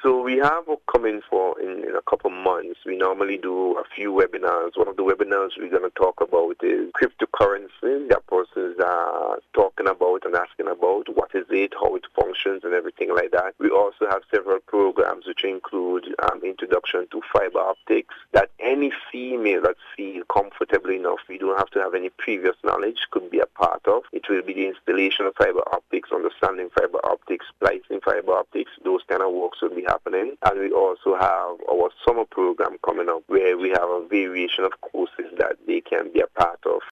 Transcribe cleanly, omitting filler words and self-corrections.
So we have upcoming for in a couple months. We normally do a few webinars. One of the webinars we're going to talk about is cryptocurrency. That person's talking about and asking about what is it, how it functions, and everything like that. We also have several programs which include introduction to fiber optics that any female that feels comfortable enough, we don't have to have any previous knowledge, could be a part of. It will be the installation of fiber optics, understanding fiber optics, splicing fiber optics. Those kind of works will be happening. And we also have our summer program coming up where we have a variation of courses that they can be a part of.